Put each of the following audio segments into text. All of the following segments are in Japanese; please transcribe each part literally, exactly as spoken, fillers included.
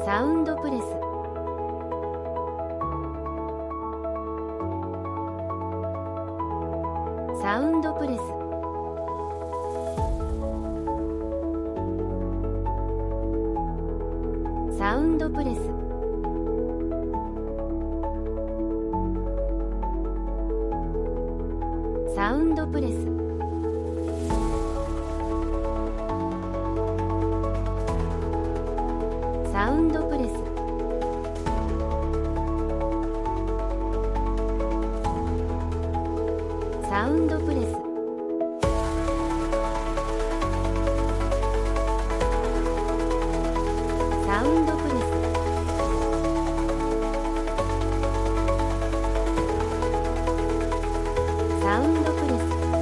サウンドプレス、サウンドプレス、サウンドプレス、サウンドプレス、サウンドプレス、サウンドプレス、サウンドプレス、サウンドプレス、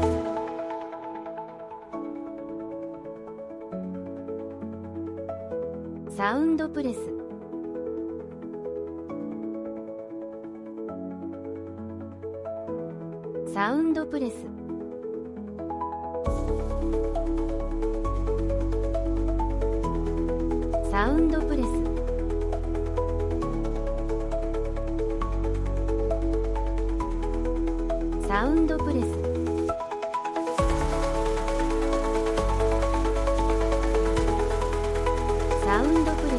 サウンドプレス、サウンドプレス、サウンドプレス、サウンドプレス、サウンドプレス、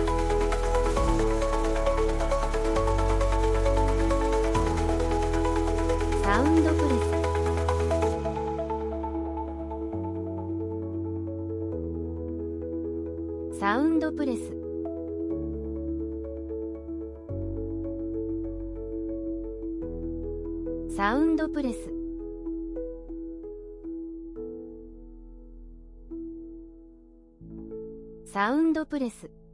サウンドプレス、サウンドプレス、サウンドプレス、サウンドプレス。